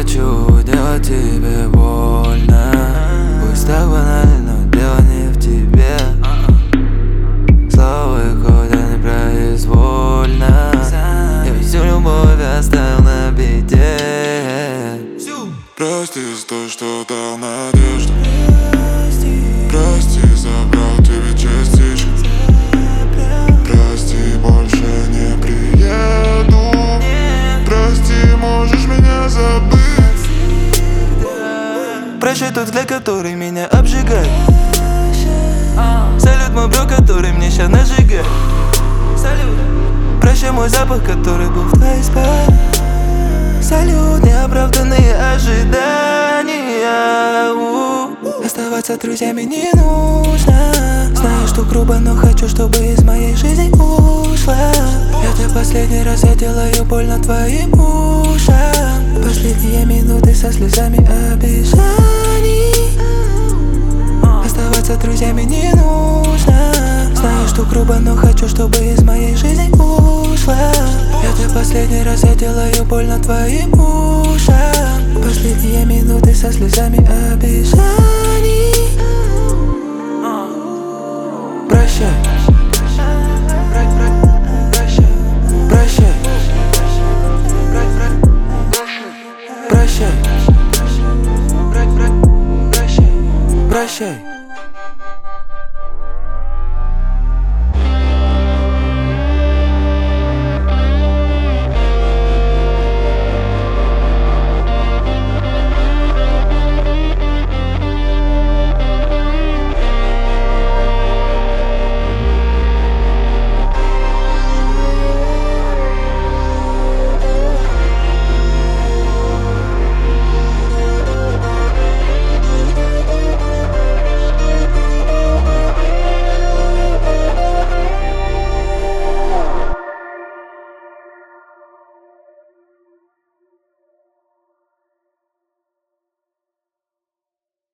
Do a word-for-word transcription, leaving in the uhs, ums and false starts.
хочу делать тебе больно. Пусть так банально, но дело не в тебе. Слова выходят непроизвольно. Я всю любовь оставил на беде. Прости за то, что дал надежду. Прости, забрал тебе частичку. Прости, больше не приеду. Прости, можешь меня забыть. Прощай тот взгляд, который меня обжигает. Салют, мой бро, который мне ща нажигает. Салют. Прощай мой запах, который был в твоей спальне. Салют, неоправданные ожидания. У-у-у. Оставаться друзьями не нужно. Знаю, что грубо, но хочу, чтобы из моей жизни ушла. Это последний раз я делаю больно твоим ушам. Последние минуты со слезами обещаний. Оставаться друзьями не нужно. Знаю, что грубо, но хочу, чтобы из моей жизни ушла. Это последний раз я делаю больно твоим ушам. Последние минуты со слезами обещаний. Прощай. Прощай. Прощай. Прощай.